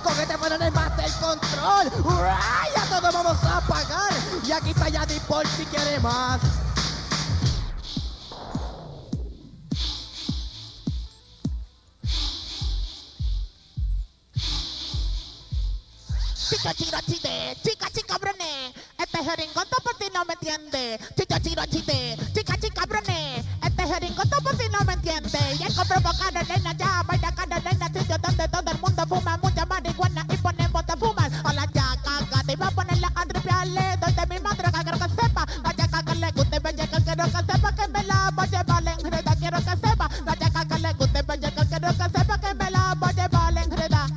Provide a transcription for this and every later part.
con este ponen el Master Control. ¡Uray! A todos vamos a pagar. Y aquí está Yadi por si quiere más. Chica, chiro, chide, chica, chica, broné. Este jeringoto por si no me entiende. Chica, chiro, chide, chica, broné. Este jeringoto por si no me entiende. Y el compro boca de nena, ya baila cada nena. Sitio donde todo el mundo fuma mucha marihuana y ponemos de fumar. Hola, ya, caga, te iba a poner la tripiale. Donde mi madre, que quiero que sepa. La yaca que le guste, bella, que quiero que sepa. Que me la voy a llevar en enreda, quiero que sepa. La yaca que le guste, bella, que quiero que sepa. Que me la voy a llevar en enreda.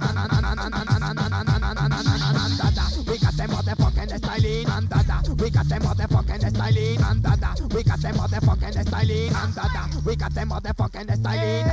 We got them motherfucking styling and dada. We got them motherfucking styling and dada. We got them motherfucking styling and dada. We got them motherfucking styling.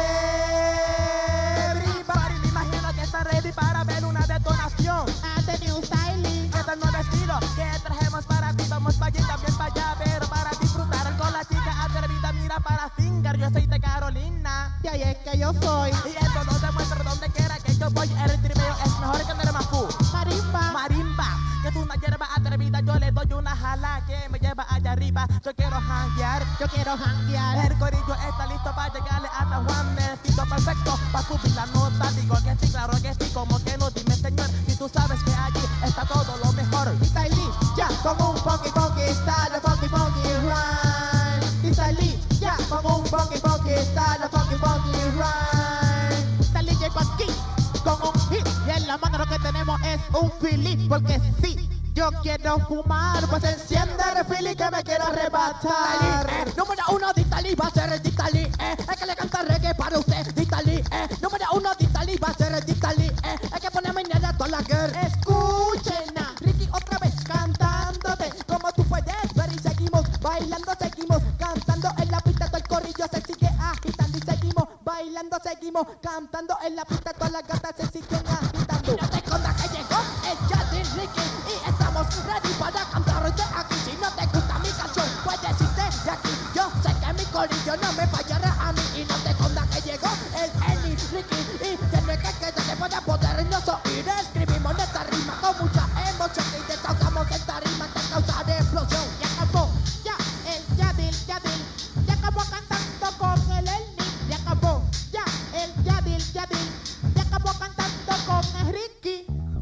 Everybody, me imagino que está ready para ver una detonación. The new styling. Este es el nuevo estilo que trajemos para ti. Vamos para allí, también para allá, pero para disfrutar con la chica atrevida. Mira para finger, yo soy de Carolina. Y ahí es que yo soy Y esto no demuestra donde quiera que yo voy. El tripeo es mejor que tener más fu. marimba. Marimba, que es una hierba atrevida. Yo le doy una jala que me lleva allá arriba. Yo quiero janguear. Yo quiero janguear. El corillo está listo para llegarle a San Juan. El sitio perfecto para subir la nota. Digo que sí, claro que sí, como que no. Dime señor, si tú sabes que allí está todo lo mejor. Y Styling, ya como un funky style, funky rhyme. Y Styling, ya como un funky style, funky rhyme. Styling llegó aquí con un hit y en la mano lo que tenemos es un Philip, porque sí. Yo quiero fumar, pues enciende el refil y que me quiero arrebatar. Número uno de Italy va a ser el de Italy, el que le canta reggae para usted, de Italy, número uno de Italy va a ser el de Italy, el que pone a menear a toda la girl. Escuchen a Ricky otra vez cantándote, como tú puedes ver y seguimos bailando, seguimos cantando en la pista, todo el corillo se sigue agitando y seguimos bailando, seguimos cantando en la pista, todas las gatas se siguen agitando. Y no te escondas que llegó el Yadi Ricky y estamos ready para cantar de aquí. Si no te gusta mi canción, puedes irte de aquí. Yo sé que mi corillo no me falla.